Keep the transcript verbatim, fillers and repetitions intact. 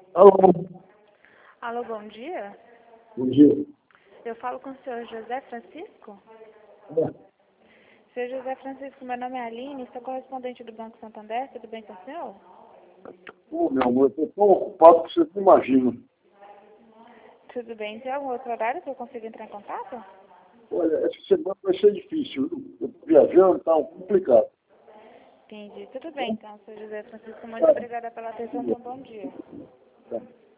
Alô, Alô, bom dia. bom dia. Eu falo com o senhor José Francisco? É. Senhor José Francisco, meu nome é Aline, sou correspondente do Banco Santander, tudo bem com o senhor? Pô, meu amor, eu estou tão ocupado que você não imagina. Tudo bem, tem algum outro horário que eu consiga entrar em contato? Olha, essa semana vai ser difícil, viu? Eu estou viajando, está complicado. Entendi, tudo bem então, senhor José Francisco, muito obrigada pela atenção, então bom dia. Tá.